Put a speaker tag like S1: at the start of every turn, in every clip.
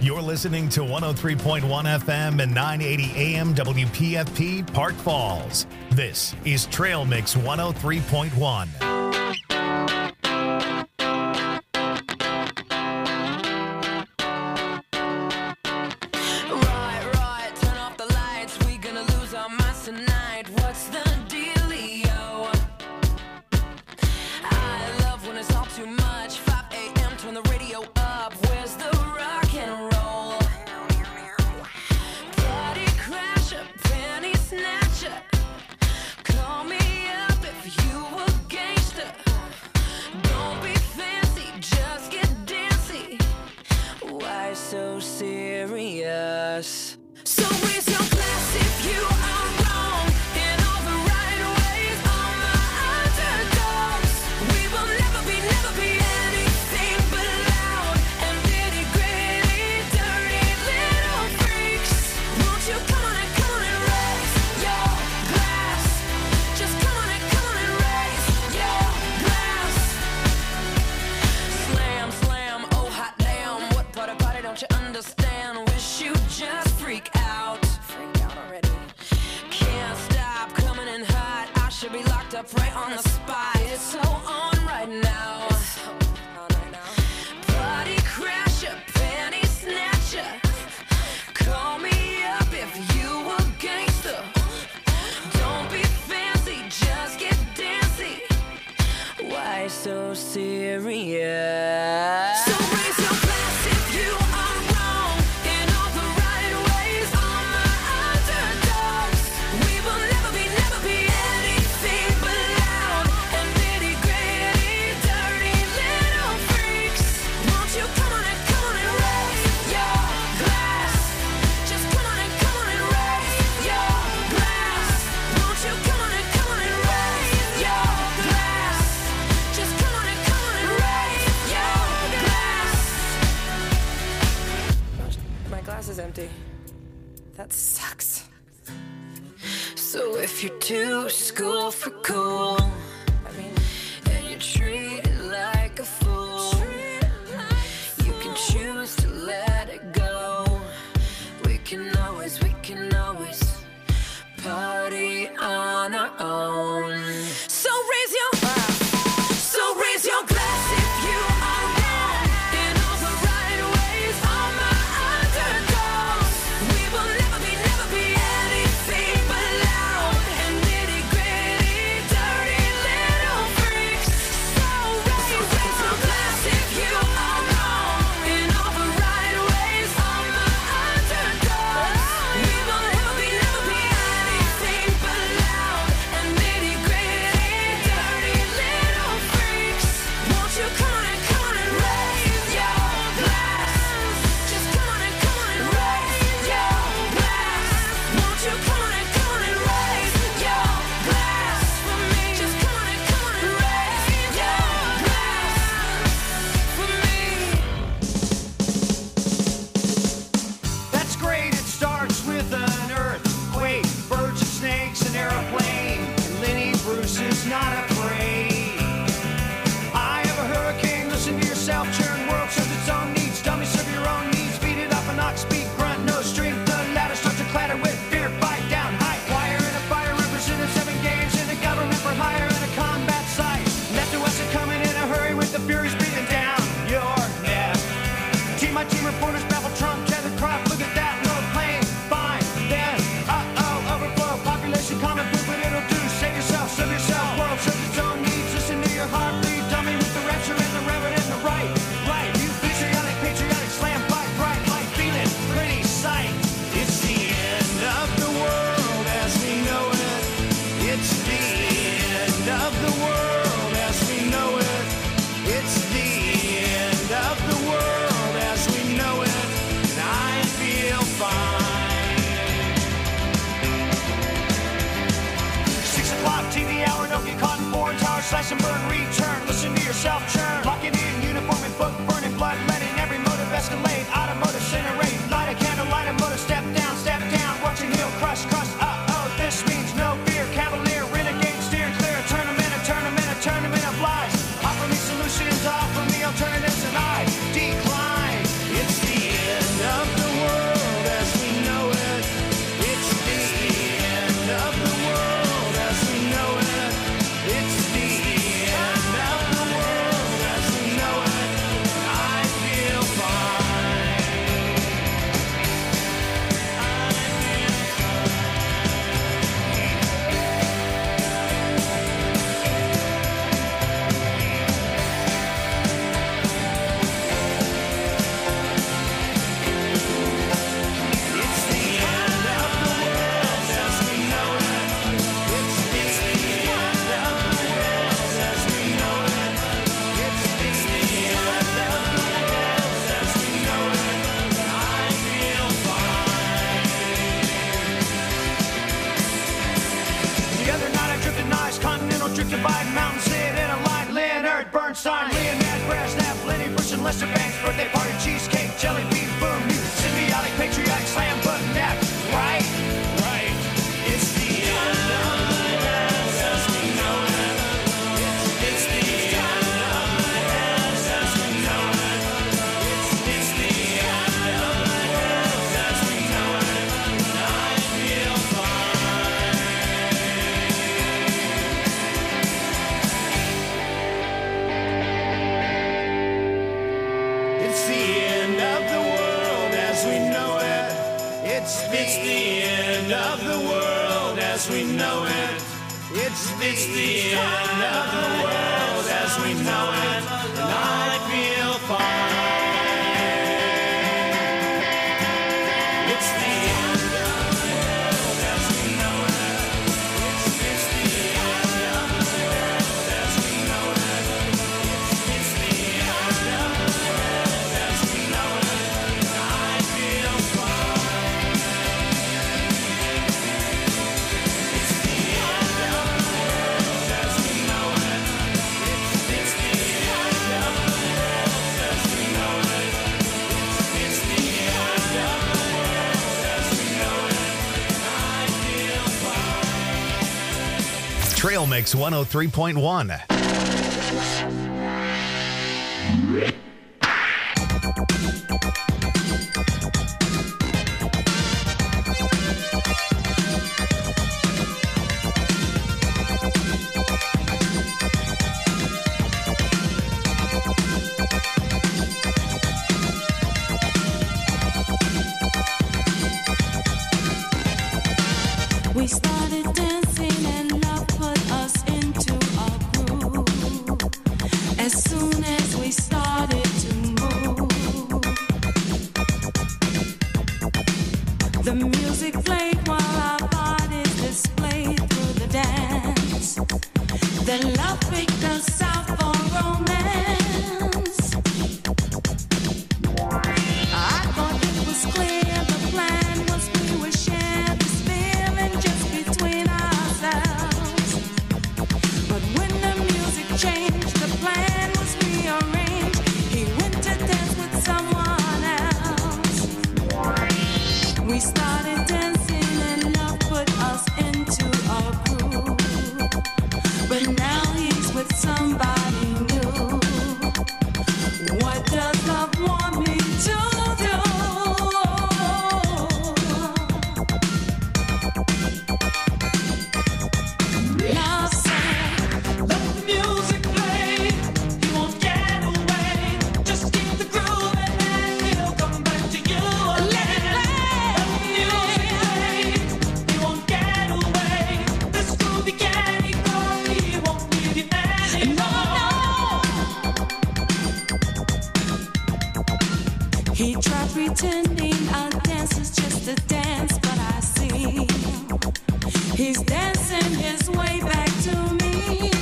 S1: You're listening to 103.1 FM and 980 AM WPFP Park Falls. This is Trail Mix 103.1.
S2: That sucks. So if you're too school for cool, and you're treated like a fool, you can choose to let it go. We can always party on our own. So raise your glass if you are wrong in all the right ways. All my underdogs, we will never be anything but loud and nitty gritty, dirty little freaks. So raise your glass if you are wrong in all the right ways. All my underdogs, we will never be anything but loud and nitty gritty, dirty little freaks. Won't you come on and raise your glass? Just come on and raise your glass. Won't you come on and raise your glass for me? Just come on and raise your glass for me.
S3: That's great, it starts with an earthquake, birds and snakes, an airplane, and Lenny Bruce is not afraid. I have a hurricane, listen to yourself, churn, world serves its own needs, dummy serve your own needs, beat it up and knock, speak, grunt, no strength, the ladder starts to clatter with fear, fight down, high wire and a fire, represented 7 games in a government for hire and a combat site. Left to us are coming in a hurry with the furies breathing down your neck. Team by team reporters babble Trump, tethered crop, look at that, no plane, fine, then, overflow, population common poop, but it'll do, save yourself, serve yourself, world serves its own needs, listen to your heartbeat, dummy with the rapture and the reverend and the right, you patriotic, slam, fight, bright, light, feeling, pretty sight. It's the end of the world as we know it, it's the end of the world as we know it, it's the end of the world as we know it, and I feel fine. 6 o'clock TV hour, don't get caught in foreign tower, slash and burn, return, listen to yourself churn, locking in uniform and book, burning blood, letting every motive escalate, automotive incinerate, light a candle, light a motor, step down, watching heel crush, this means no fear, cavalier, renegade, steering clear, a tournament of lies, offer me solutions, offer me alternatives, and I decline. It's the end of Lester Bangs, birthday party, cheesecake, jelly bean, boom, you symbiotic, patriotic, slam button, nap, right? Right. It's the end of the world as we know it. It's the end of the world as we know it. It's the end of the world as we know it. And I feel fine. It's the end of the world as we know it. It's the end of the world as we know it. It's the end of the world as we know it. And I feel fine. It's the end of the world as we know it. It's the end of the world as we know it. It's the end of the world as we know it. And I feel fine. It's the end of the world as we know it. It's the end of the world as we know it. It's the end of the world as we know it. And I feel fine.
S1: Trail Mix 103.1.
S2: We started dancing and love put us into a groove. As soon as we started to move, the music played while our bodies displayed through the dance. Then love picked us out for romance. I thought it was clear the plan was we would share this feeling just between ourselves. But when the music changed, the plan was rearranged. He went to dance with someone else. We started dancing and love put us into a groove. But now he's with somebody new. What does love want me to do? Love said, let the music play. You won't get away. Just keep the groove and then he'll come back to you. Let it play. Let the music play. You won't get away. This groovy can't ignore me. He won't leave you anymore. He tried pretending our dance is just a dance, but I see he's dancing his way back to me.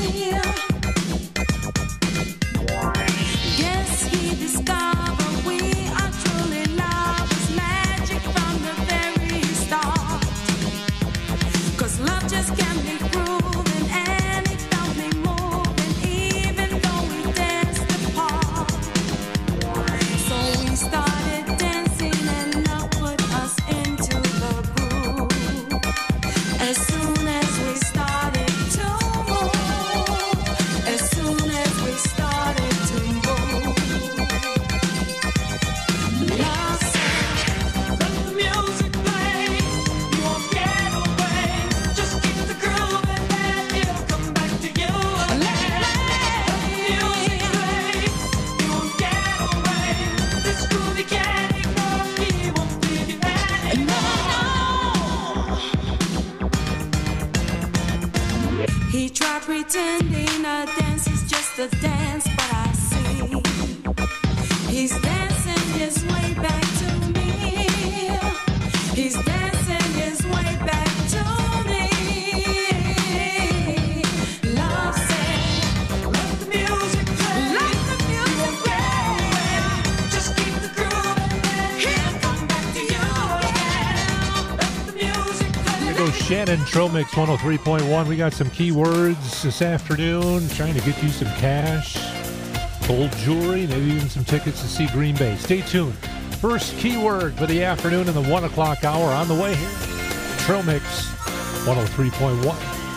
S2: Yes, he discovered we are truly lovers, magic from the very start. 'Cause love just can't be proven, and it felt me moving, even though we danced apart. So we started dancing and love put us into the groove. As soon as we started to move, as soon as we started to move, love said, let the music play. You won't get away. Just keep the groove and then he'll come back to you. Let the music play. You won't get away. This groovy can't ignore me. He won't leave you anymore. He tried pretending a dance is just a dance, but I see he's dancing his way back to me. He's dancing his way back to me. Love said, let the music play. Let the music play. Just keep the groove and then he'll come back to you again. Let the music play.
S4: There goes Shannon, Trail Mix 103.1. We got some keywords this afternoon, trying to get you some cash. gold jewelry, maybe even some tickets to see Green Bay. Stay tuned. First keyword for the afternoon in the 1 o'clock hour on the way here. Trail Mix 103.1.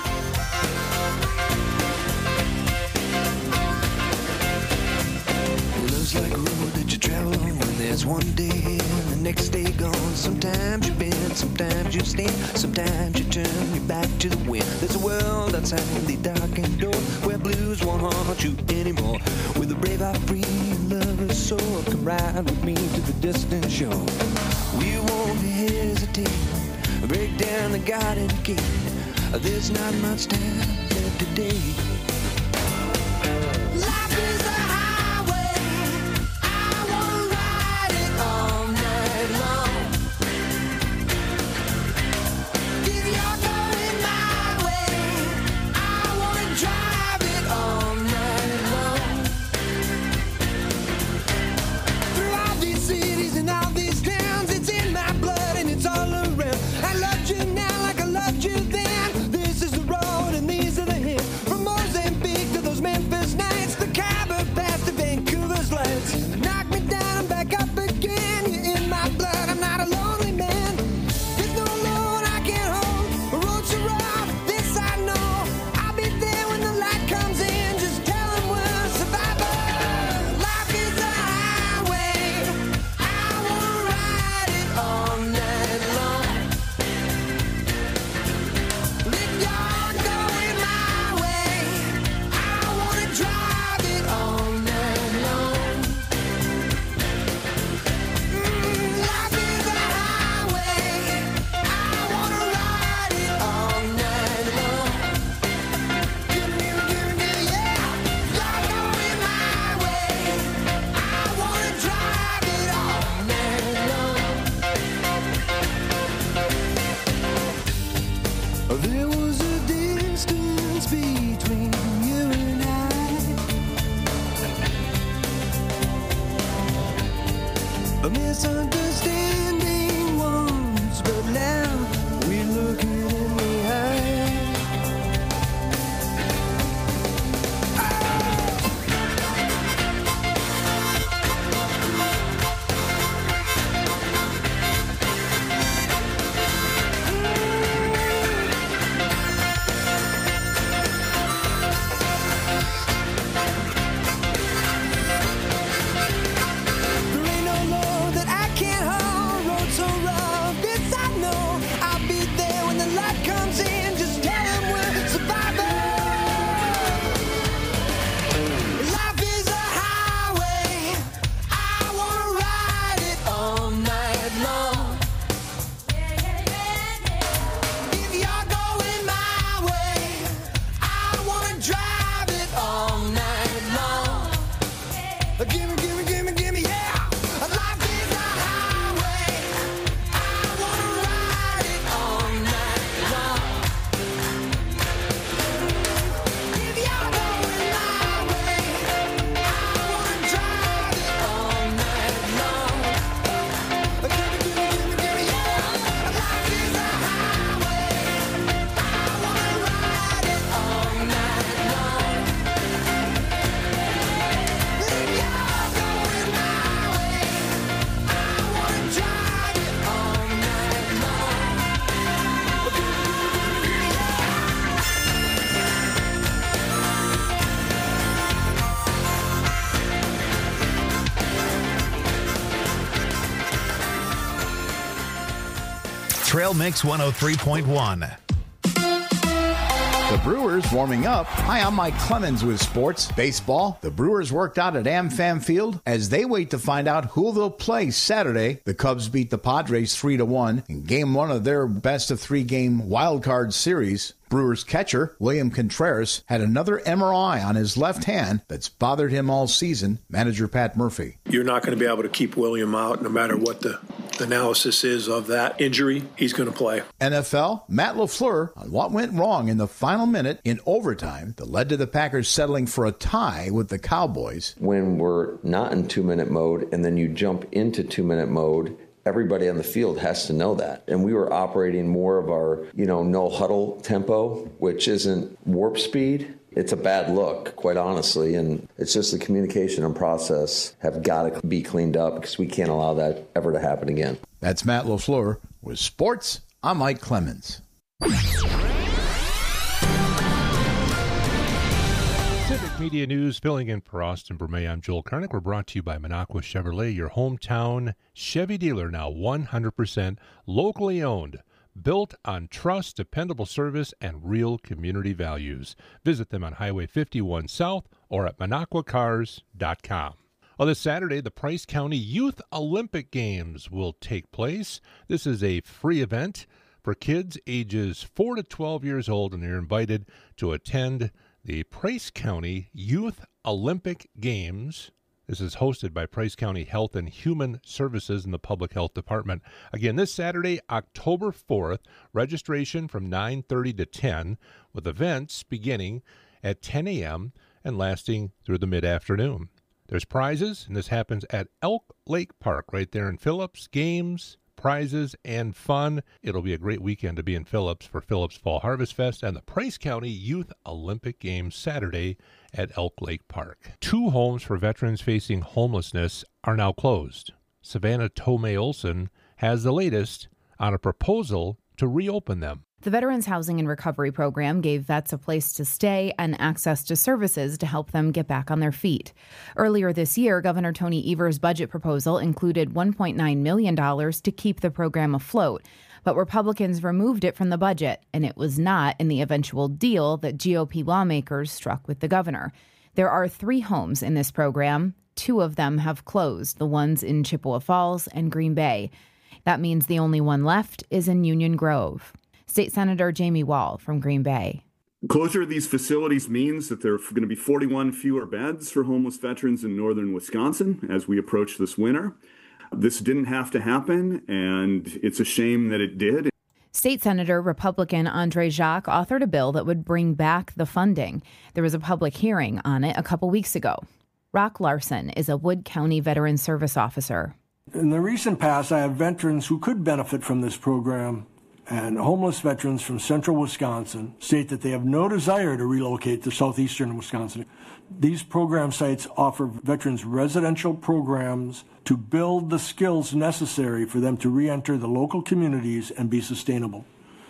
S5: Love's like a road that you travel on when there's one day and the next day gone. Sometimes you bend, sometimes you stand, sometimes you turn your back to the wind. There's a world outside the darkened door where blues won't haunt you anymore. With a brave heart free and lover's soul, come ride with me to the distant shore. We won't hesitate, break down the garden gate. There's not much time left today. Life is a highway, I wanna ride it all night long. If you're going my way, I wanna drive it all night long. Through all these cities and all these towns, it's in my blood and it's all around. I loved you now like I loved you then. This is the road and these are the hills. From Mozambique to those Memphis nights, the Khyber Pass to Vancouver's lights. Knock me down, I'm back up again. You're in my blood, I'm not a lonely man. There's no load I can't hold. The road's so rough, this I know. I'll be there when the light comes in. Just tell them we're survivors. Life is a highway, I wanna ride it all night long. If you're going my way, I wanna drive it all night long. Life is a highway, I wanna ride it all night long. Give me, yeah. You're going my way, I wanna drive it all night long. There was a distance between you and I, a misunderstanding once, but now we're looking in the eye. There ain't no load that I can't hold. Road so rough, this I know. I'll be there when the light comes in. Just tell them we're survivors. Life is a highway, I wanna ride it all night long. If you're going my way, I wanna drive it all night long. Gimme, yeah. Life is a highway, I wanna ride it all night long. If you're going my way, I wanna drive it all night long. Gimme, yeah. Life is a highway, I wanna ride it all night long. If you're going my way, I wanna drive it all night long.
S1: Trail Mix 103.1.
S6: The Brewers warming up. Hi, I'm Mike Clemens with sports. Baseball. The Brewers worked out at AmFam Field as they wait to find out who they'll play Saturday. The Cubs beat the Padres 3-1 in Game 1 of their best-of-3-game wild card series. Brewers catcher William Contreras had another MRI on his left hand that's bothered him all season. Manager Pat Murphy.
S7: You're not going to be able to keep William out no matter what the analysis is of that injury. He's going to play.
S6: NFL, Matt LaFleur on what went wrong in the final minute in overtime that led to the Packers settling for a tie with the Cowboys.
S8: When we're not in 2-minute mode and then you jump into 2-minute mode, everybody on the field has to know that. And we were operating more of our, no huddle tempo, which isn't warp speed, It's a bad look, quite honestly, and it's just the communication and process have got to be cleaned up because we can't allow that ever to happen again.
S6: That's Matt LaFleur with sports. I'm Mike Clemens.
S4: Civic Media News, filling in for Austin Brumey. I'm Joel Karnick. We're brought to you by Minocqua Chevrolet, your hometown Chevy dealer, now 100% locally owned. Built on trust, dependable service, and real community values. Visit them on Highway 51 South or at minocquacars.com. Well, this Saturday, the Price County Youth Olympic Games will take place. This is a free event for kids ages 4 to 12 years old, and they're invited to attend the Price County Youth Olympic Games. This is hosted by Price County Health and Human Services and the Public Health Department. Again, this Saturday, October 4th, registration from 9:30 to 10, with events beginning at 10 a.m. and lasting through the mid-afternoon. There's prizes, and this happens at Elk Lake Park right there in Phillips. Games, prizes, and fun. It'll be a great weekend to be in Phillips for Phillips Fall Harvest Fest and the Price County Youth Olympic Games Saturday at Elk Lake Park. 2 homes for veterans facing homelessness are now closed. Savannah Tomei Olson has the latest on a proposal to reopen them.
S9: The Veterans Housing and Recovery Program gave vets a place to stay and access to services to help them get back on their feet. Earlier this year, Governor Tony Evers' budget proposal included $1.9 million to keep the program afloat, but Republicans removed it from the budget, and it was not in the eventual deal that GOP lawmakers struck with the governor. There are 3 homes in this program. 2 of them have closed, the ones in Chippewa Falls and Green Bay. That means the only one left is in Union Grove. State Senator Jamie Wall from Green Bay.
S10: Closure of these facilities means that there are going to be 41 fewer beds for homeless veterans in northern Wisconsin as we approach this winter. This didn't have to happen, and it's a shame that it did.
S9: State Senator Republican Andre Jacques authored a bill that would bring back the funding. There was a public hearing on it a couple weeks ago. Rock Larson is a Wood County Veteran Service Officer.
S11: In the recent past, I have veterans who could benefit from this program, and homeless veterans from central Wisconsin state that they have no desire to relocate to southeastern Wisconsin. These program sites offer veterans residential programs to build the skills necessary for them to re-enter the local communities and be sustainable.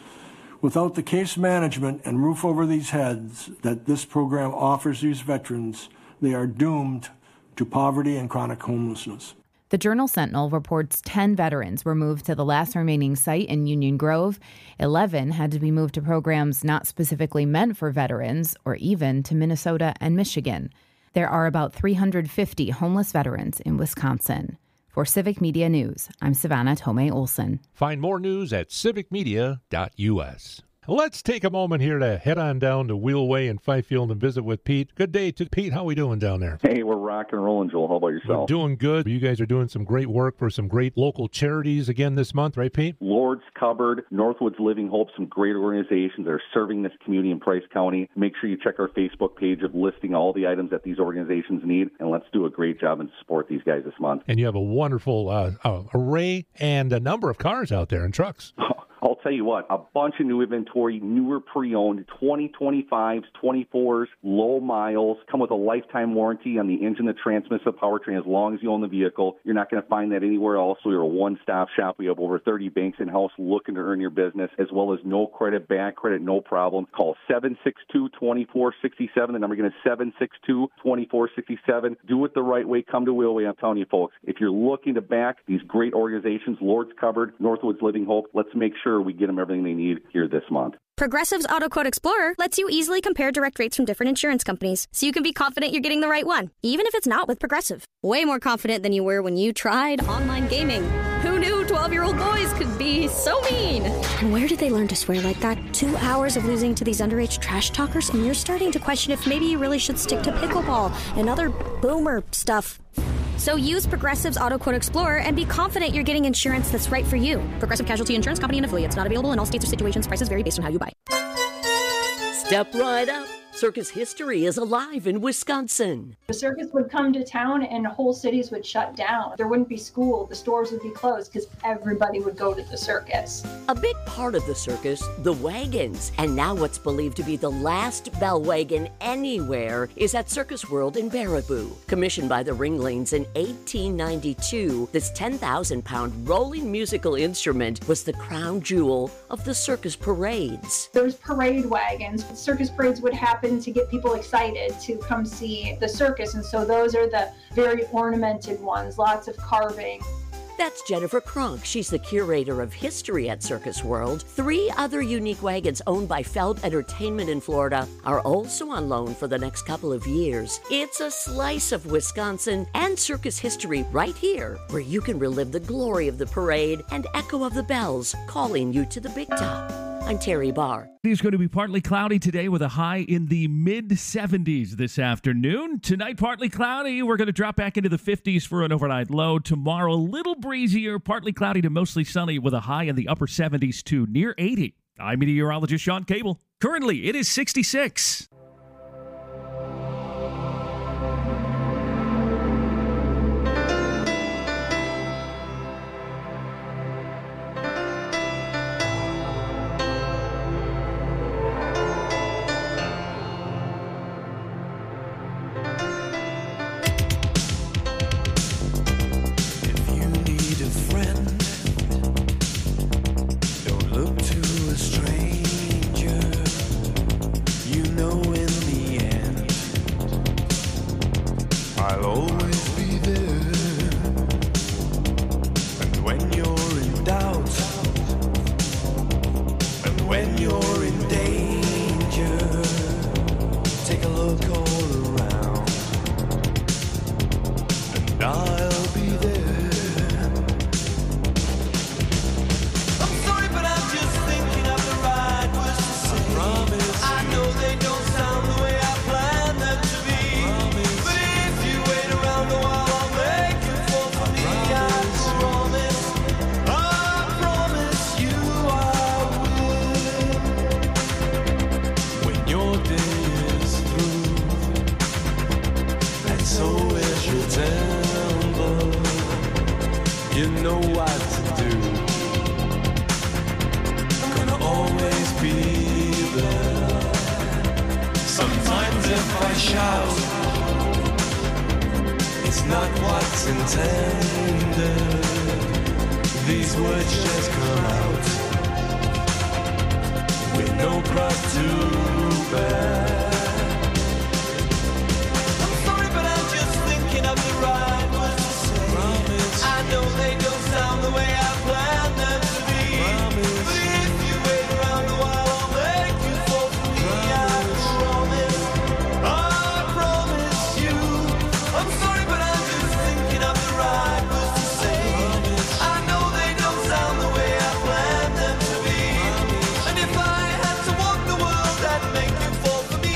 S11: Without the case management and roof over these heads that this program offers these veterans, they are doomed to poverty and chronic homelessness.
S9: The Journal-Sentinel reports 10 veterans were moved to the last remaining site in Union Grove. 11 had to be moved to programs not specifically meant for veterans, or even to Minnesota and Michigan. There are about 350 homeless veterans in Wisconsin. For Civic Media News, I'm Savannah Tomei Olson.
S4: Find more news at civicmedia.us. Let's take a moment here to head on down to Wheelway in Fifield and visit with Pete. Good day to Pete. How are we doing down there?
S12: Hey, we're rocking and rolling, Joel. How about yourself?
S4: We're doing good. You guys are doing some great work for some great local charities again this month, right, Pete?
S12: Lord's Cupboard, Northwoods Living Hope, some great organizations that are serving this community in Price County. Make sure you check our Facebook page of listing all the items that these organizations need, and let's do a great job and support these guys this month.
S4: And you have a wonderful array and a number of cars out there and trucks.
S12: I'll tell you what, a bunch of new inventory, newer pre-owned, 2025s, 24s, low miles, come with a lifetime warranty on the engine, the transmission, the powertrain, as long as you own the vehicle. You're not going to find that anywhere else. We're a one-stop shop. We have over 30 banks in-house looking to earn your business, as well as no credit, bad credit, no problem. Call 762-2467. The number again is 762-2467. Do it the right way. Come to Wheelway. I'm telling you, folks, if you're looking to back these great organizations, Lord's Cupboard, Northwoods Living Hope, let's make sure we get them everything they need here this month.
S13: Progressive's Auto Quote Explorer lets you easily compare direct rates from different insurance companies, so you can be confident you're getting the right one, even if it's not with Progressive. Way more confident than you were when you tried online gaming. Who knew 12-year-old boys could be so mean? And where did they learn to swear like that? 2 hours of losing to these underage trash talkers, and you're starting to question if maybe you really should stick to pickleball and other boomer stuff. So use Progressive's Auto Quote Explorer and be confident you're getting insurance that's right for you. Progressive Casualty Insurance Company and affiliates. Not available in all states or situations. Prices vary based on how you buy.
S14: Step right up Circus history is alive in Wisconsin.
S15: The circus would come to town and whole cities would shut down. There wouldn't be school, the stores would be closed because everybody would go to the circus.
S14: A big part of the circus, the wagons. And now what's believed to be the last bell wagon anywhere is at Circus World in Baraboo. Commissioned by the Ringlings in 1892, this 10,000-pound rolling musical instrument was the crown jewel of the circus parades.
S15: There's parade wagons. Circus parades would happen to get people excited to come see the circus, and so those are the very ornamented ones, lots of carving.
S14: That's Jennifer Kronk. She's the curator of history at Circus World. 3 other unique wagons owned by Feld Entertainment in Florida are also on loan for the next couple of years. It's a slice of Wisconsin and circus history right here, where you can relive the glory of the parade and echo of the bells calling you to the big top. I'm Terry Barr.
S16: It's going to be partly cloudy today with a high in the mid-70s this afternoon. Tonight, partly cloudy. We're going to drop back into the 50s for an overnight low. Tomorrow, a little breezier, partly cloudy to mostly sunny with a high in the upper 70s to near 80. I'm meteorologist Sean Cable. Currently, it is 66.
S2: And if I had to walk the world, that'd make you fall for me.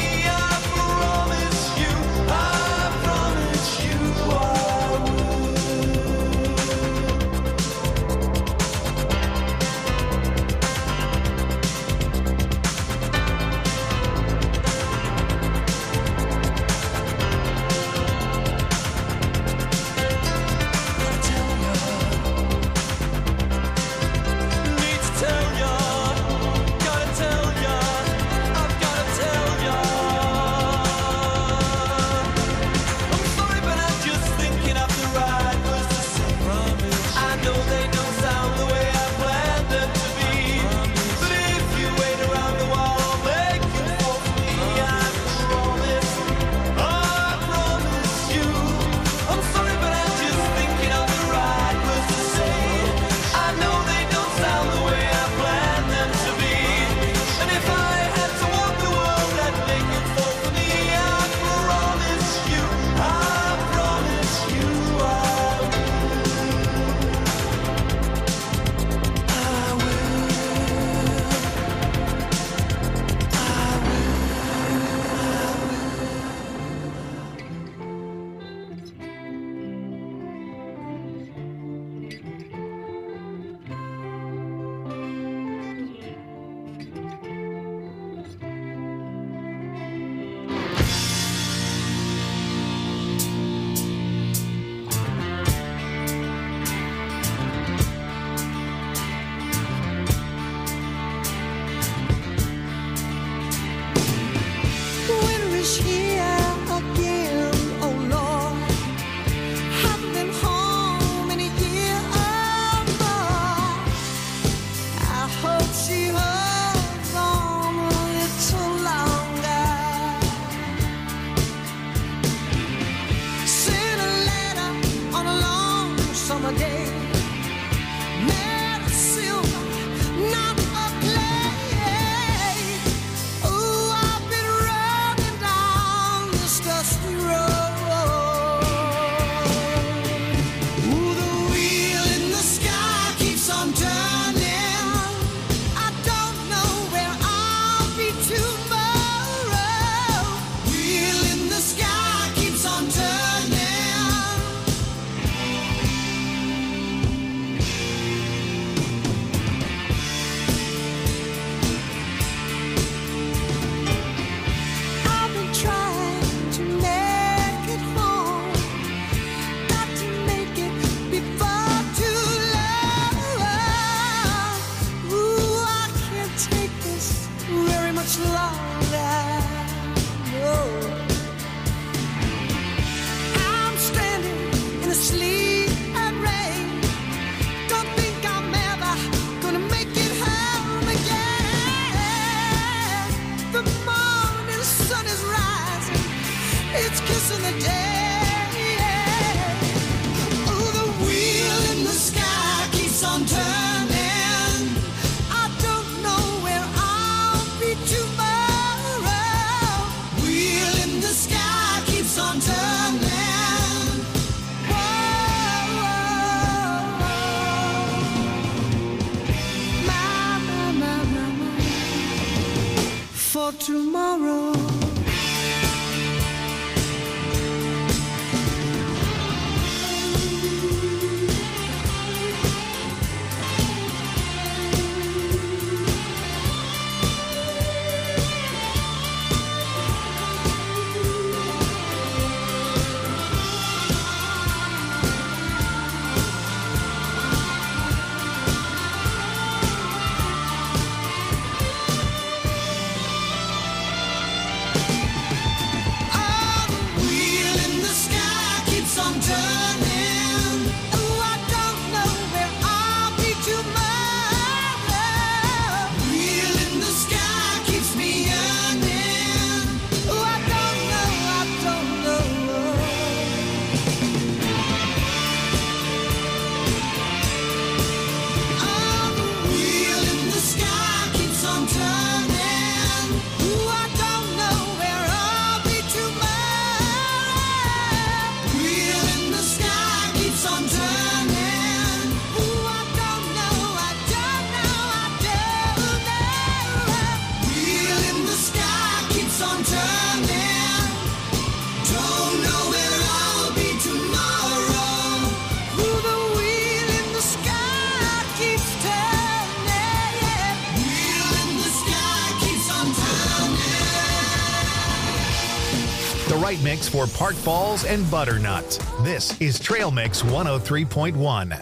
S5: tomorrow.
S1: The right mix for Park Falls and Butternut. This is Trail Mix 103.1.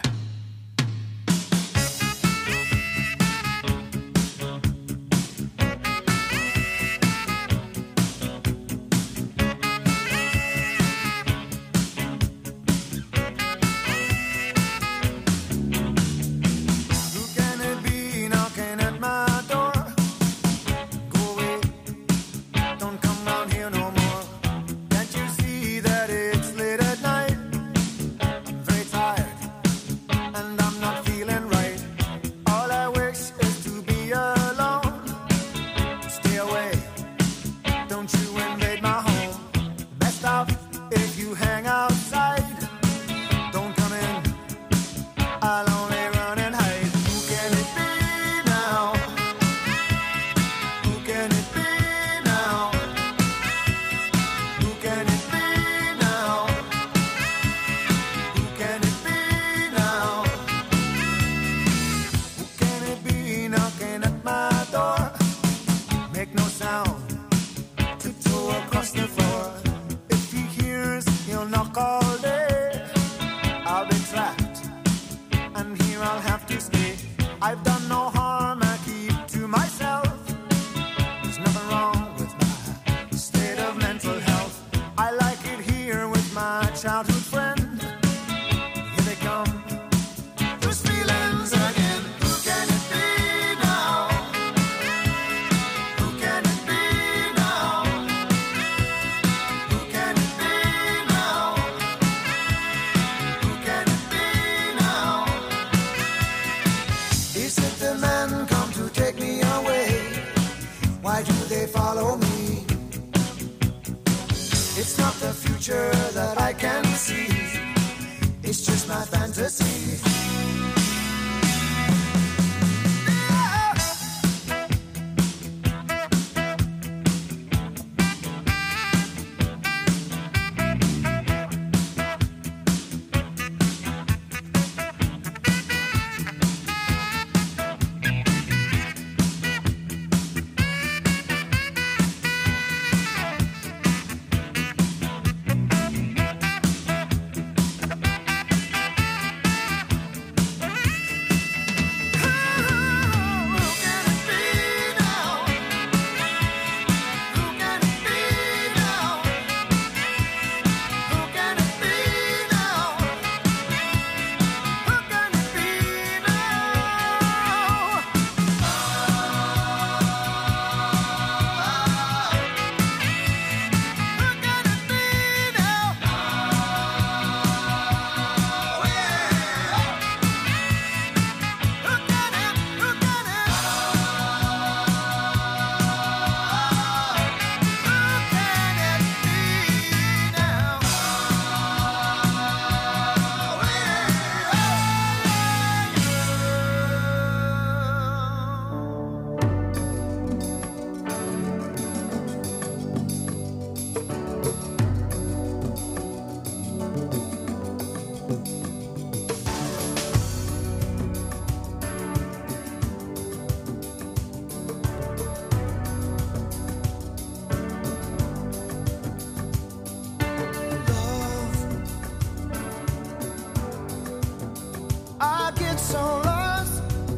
S5: so lost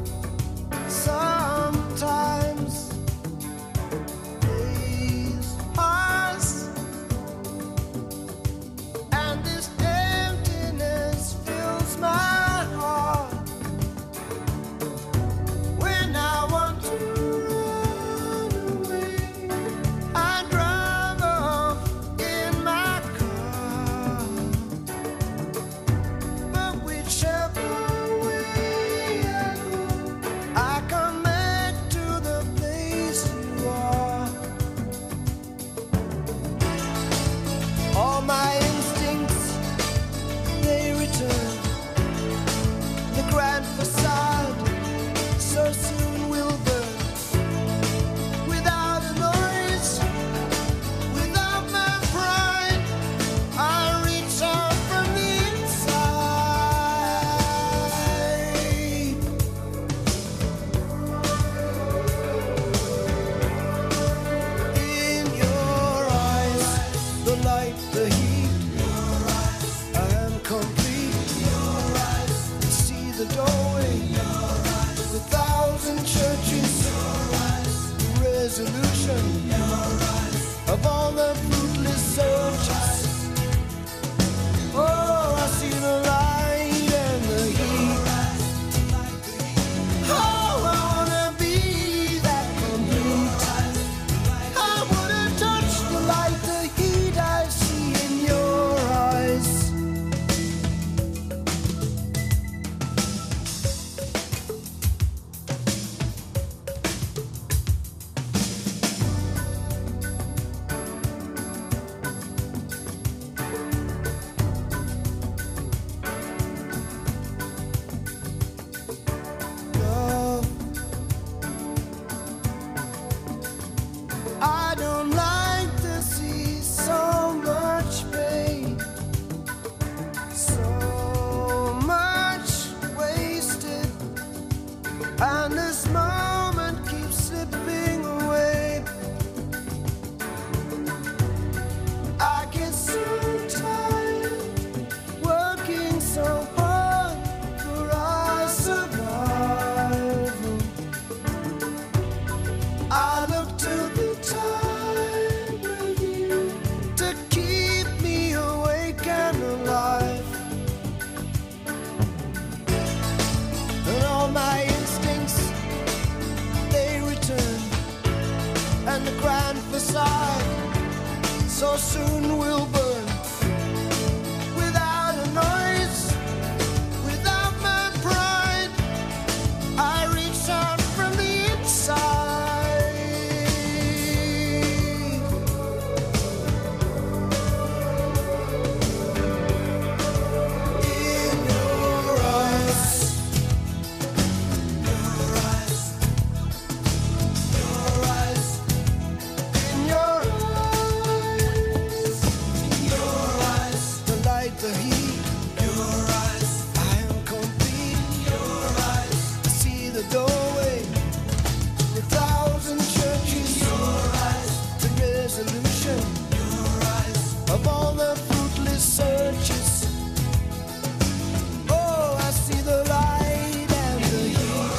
S5: sometimes. Days pass, and this emptiness fills my heart. When I want to run away, I drive off in my car. But whichever way I go, I come back to the place you are. All my instincts, they return. The grand facade so soon will burn. Without a noise, without my pride, I reach out from the inside. In your eyes, the light, the heat, I am complete. See the doorway, the thousand churches, the resolution of all the fruitless searches. Oh, I see the light and the heat. Oh, I wanna be that complete. I wanna touch the light, the heat I see in your eyes. Love, I don't like to see so much pain, so much wasted, and this moment keeps slipping away. I get so tired working so hard for our survival. I look to the time with you to keep me awake and alive. And all my instincts, they return. And the grand facade so soon will burn. Without a noise, without my pride, I reach out from the inside. In your eyes, in your eyes, the light, the heat, I am complete. I see the doorway, the thousand churches, the resolution of all the fruitless searches. Oh, I see the light and the heat.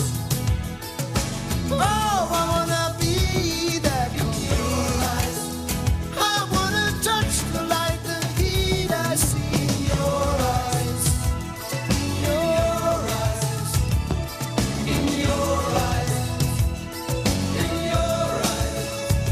S5: Oh, I wanna be that complete. I wanna touch the light, the heat I see in your eyes. In your eyes. In your eyes. In your eyes.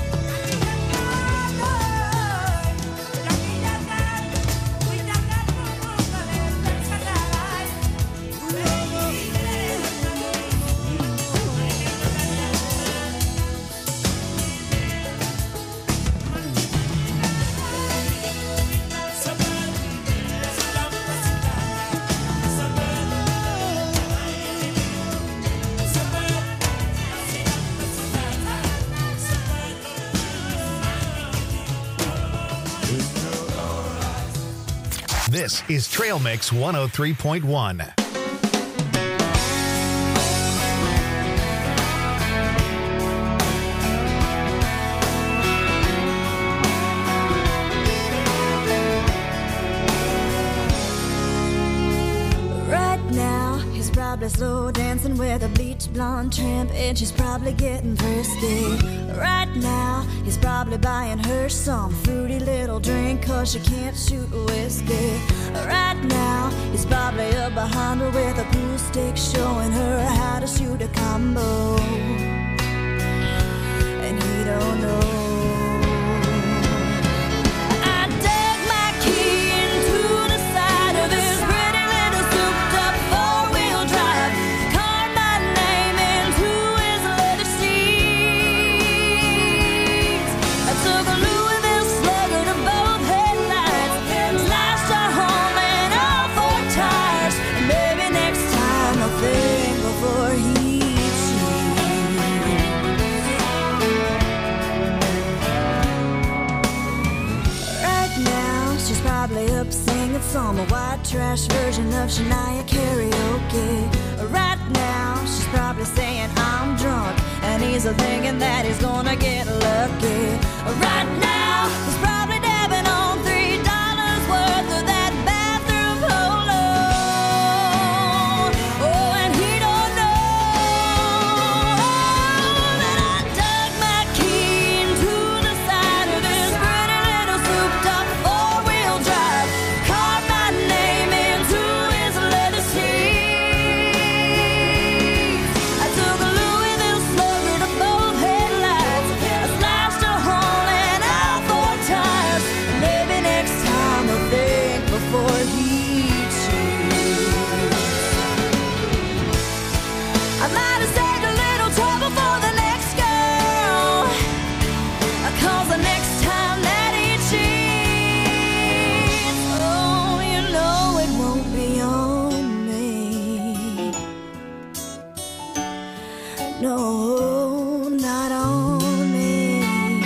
S1: This is Trail Mix 103.1.
S2: Right now, his
S17: probably slow dancing with a bleach blonde tramp, and she's probably getting frisky. Right now, he's probably buying her some fruity little drink, cause she can't shoot whiskey. Right now, he's probably up behind her with a pool stick, showing her how to shoot a combo. And he don't know. Some white trash version of Shania karaoke. Right now, she's probably saying I'm drunk, and he's thinking that he's gonna get lucky. Right now, he's probably dabbing on $3 worth of that bathroom polo. Oh, and he don't know that I dug my key into the side of his pretty little souped-up four-wheel drive. No, not on me.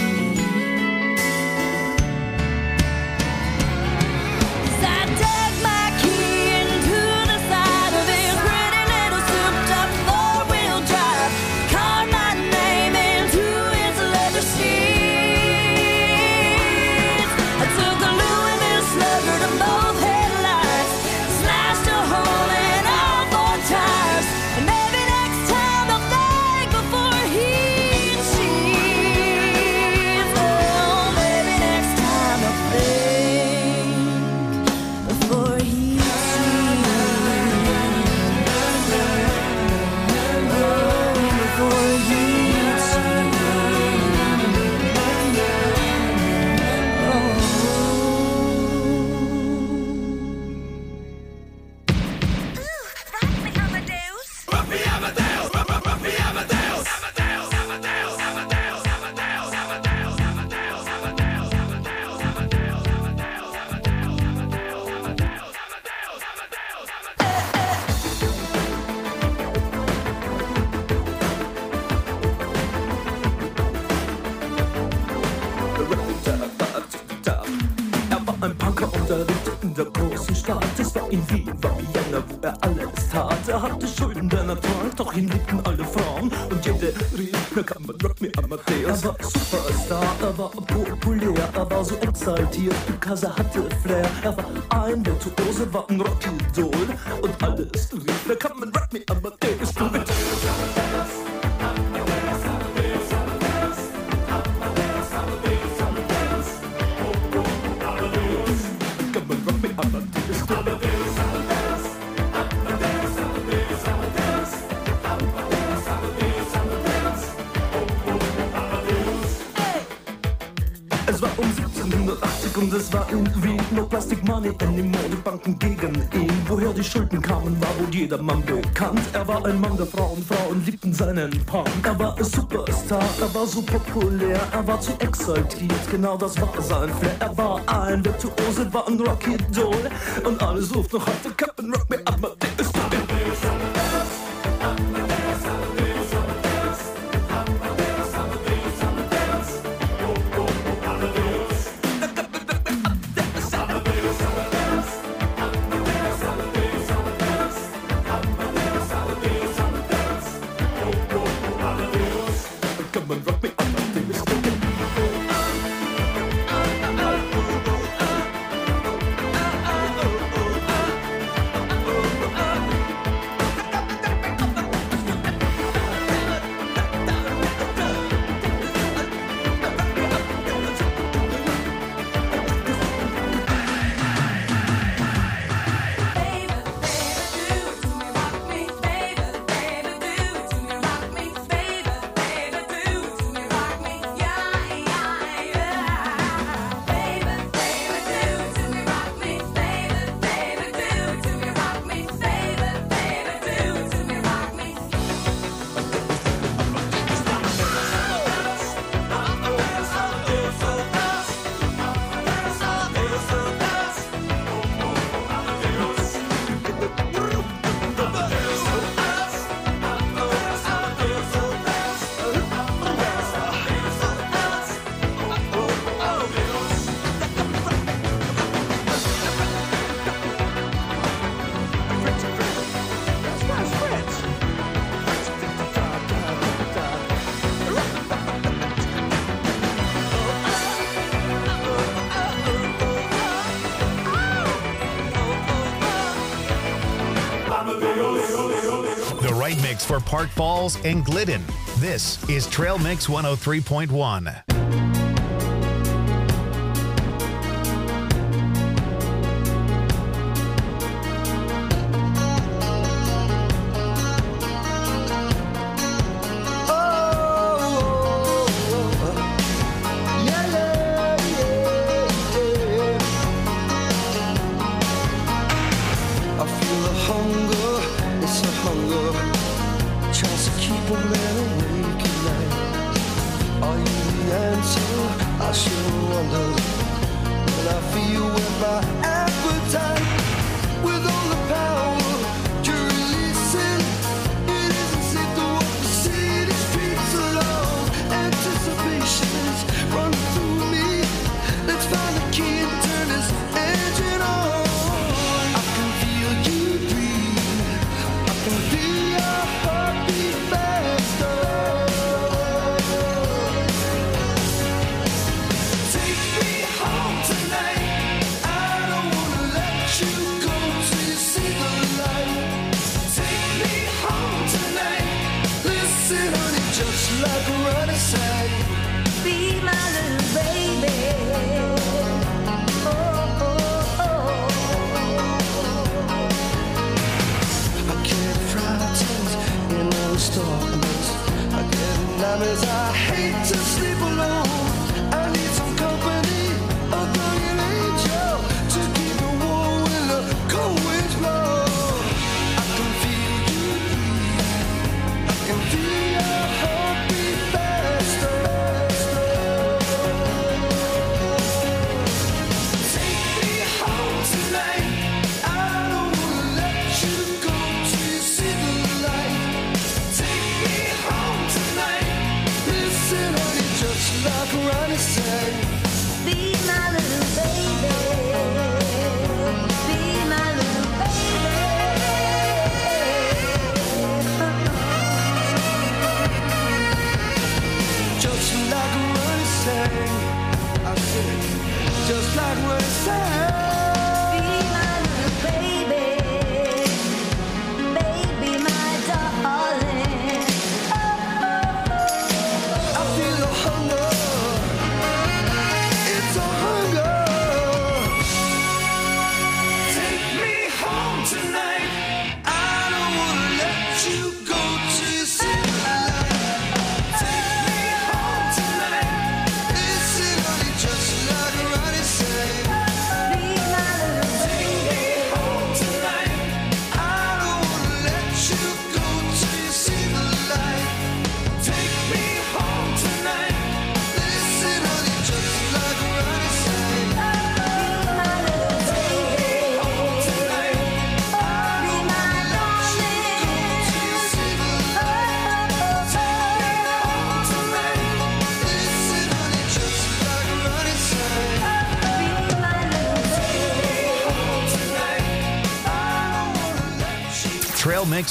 S17: 'Cause I dug my key into the side of his pretty little souped-up four-wheel drive, carved my name into his leather seats. I took a Louisville slugger to both headlights, slashed a hole in all four tires, and maybe next time I'll think before he cheats. Oh, maybe next time I'll think before he cheats. Oh, before he
S18: Er war ein Punker und er lebte in der großen Stadt. Es war in Wien, war Vienna, wo er alles tat. Er hatte Schulden, denn er trank, doch ihn liebten alle Frauen. Und jede rief, na kann man Rock Me Amadeus. Er war Superstar, er war populär, er war so exaltiert, because er hatte Flair. Er war ein Virtuose, war ein Rockidol. Und alles rief, na kann man Rock Me Amadeus. Du mit Es war um 1780 und es war in Wien. No Plastic Money anymore, die Banken gegen ihn. Woher die Schulden kamen, war wohl jedermann bekannt. Er war ein Mann der Frauen, Frauen liebten seinen Punk. Er war ein Superstar, er war so populär, er war zu exaltiert, genau das war sein Flair. Er war ein Virtuose, war ein Rockidol. Und alle suchten noch heute Captain Rock Me Amadeus.
S1: The right mix for Park Falls and Glidden. This is Trail Mix 103.1. Trail Mix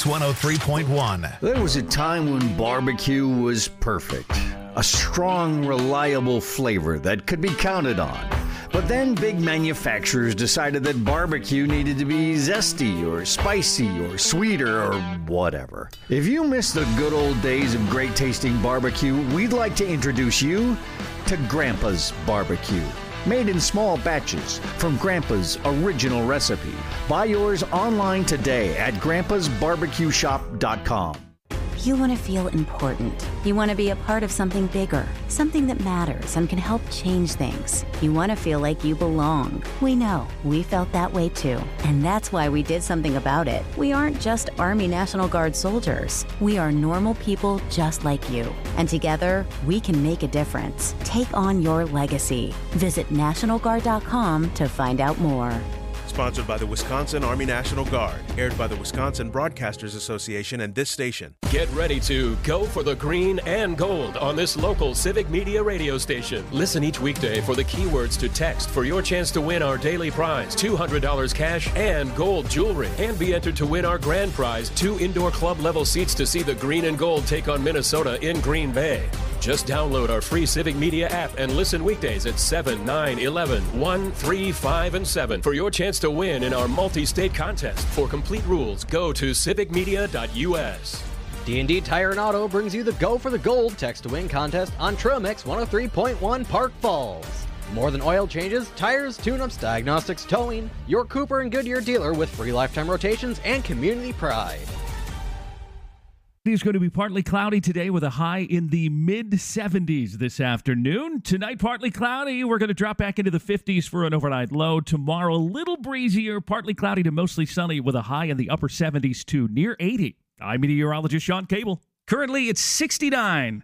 S1: 103.1.
S19: There was a time when barbecue was perfect. A strong, reliable flavor that could be counted on. But then big manufacturers decided that barbecue needed to be zesty or spicy or sweeter or whatever. If you miss the good old days of great tasting barbecue, we'd like to introduce you to Grandpa's Barbecue. Made in small batches from Grandpa's original recipe. Buy yours online today at grandpasbarbecueshop.com.
S20: You want to feel important. You want to be a part of something bigger, something that matters and can help change things. You want to feel like you belong. We know. We felt that way too. And that's why we did something about it. We aren't just Army National Guard soldiers. We are normal people just like you. And together, we can make a difference. Take on your legacy. Visit NationalGuard.com to find out more.
S21: Sponsored by the Wisconsin Army National Guard. Aired by the Wisconsin Broadcasters Association and this station.
S22: Get ready to go for the green and gold on this local Civic Media radio station. Listen each weekday for the keywords to text for your chance to win our daily prize, $200 cash and gold jewelry. And be entered to win our grand prize, 2 indoor club level seats to see the green and gold take on Minnesota in Green Bay. Just download our free Civic Media app and listen weekdays at 7, 9, 11, 1, 3, 5, and 7 for your chance to win in our multi-state contest. For complete rules, go to civicmedia.us.
S3: D&D Tire and Auto brings you the Go for the Gold Text to Win contest on Trail Mix 103.1 Park Falls. More than oil changes, tires, tune-ups, diagnostics, towing, your Cooper and Goodyear dealer with free lifetime rotations and community pride.
S16: It's going to be partly cloudy today with a high in the mid-70s this afternoon. Tonight, partly cloudy. We're going to drop back into the 50s for an overnight low. Tomorrow, a little breezier, partly cloudy to mostly sunny with a high in the upper 70s to near 80. I'm meteorologist Sean Cable. Currently, it's 69.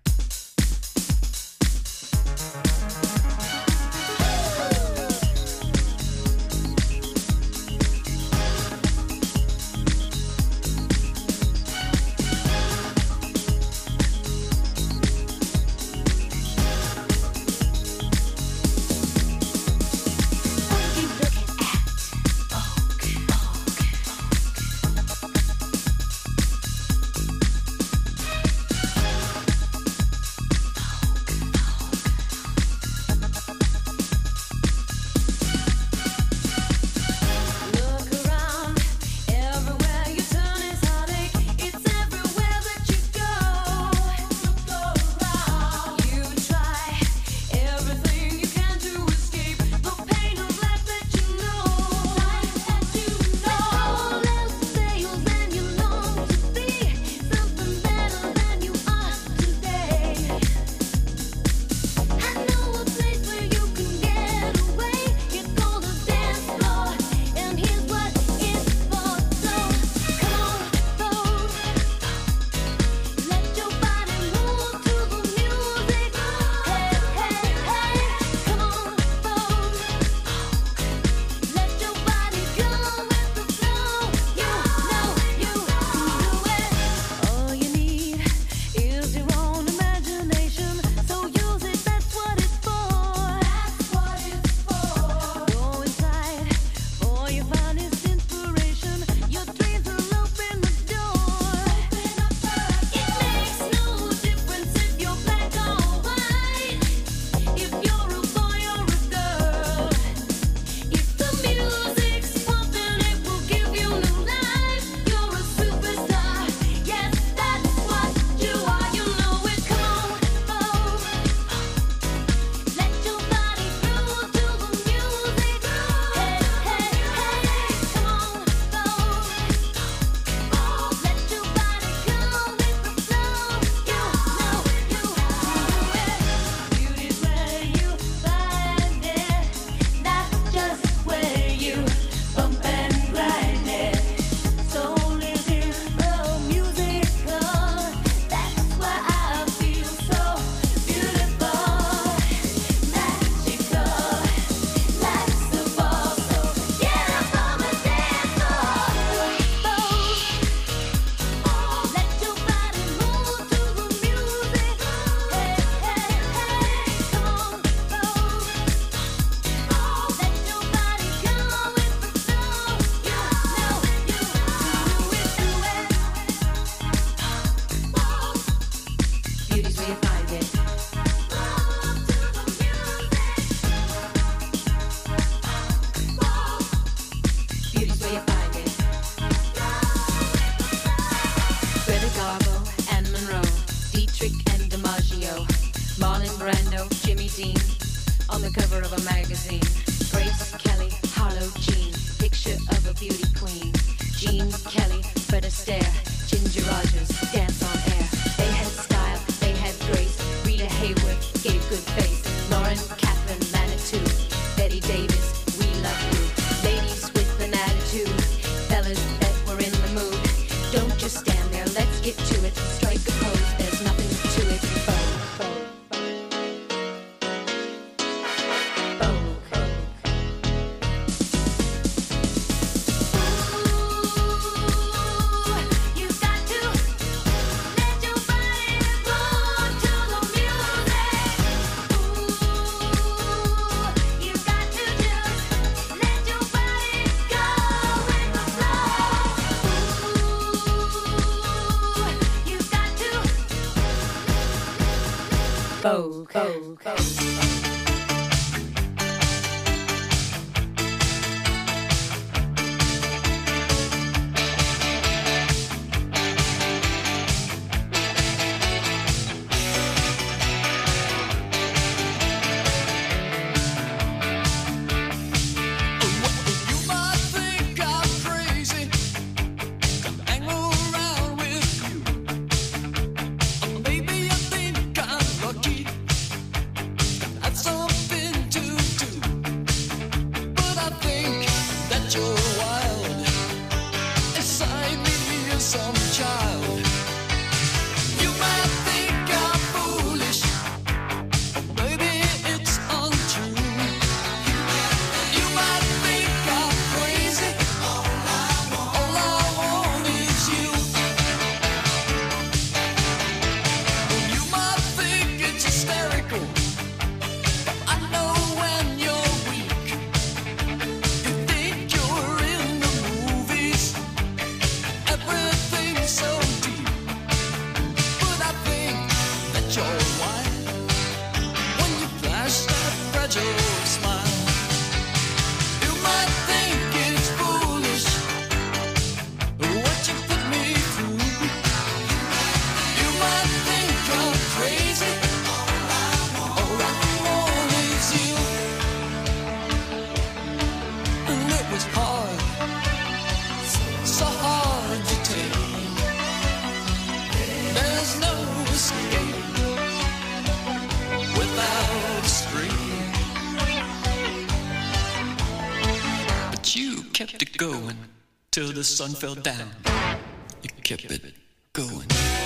S7: kept it going till the sun fell down. You kept it going.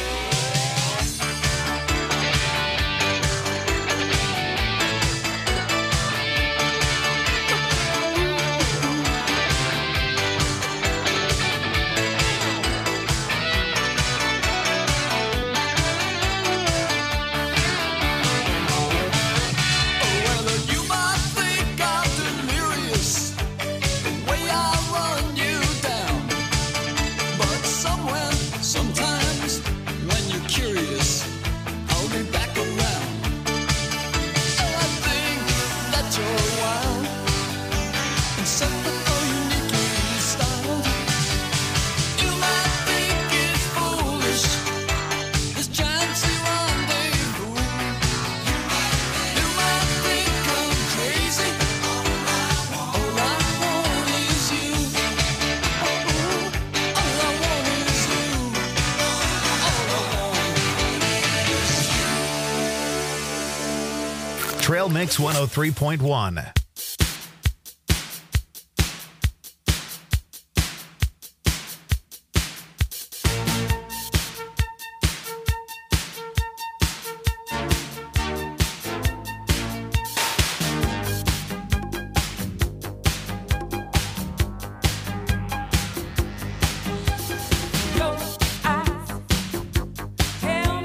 S1: Trail Mix 103.1.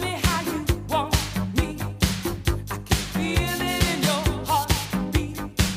S2: Feel it in your heartbeat.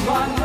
S2: One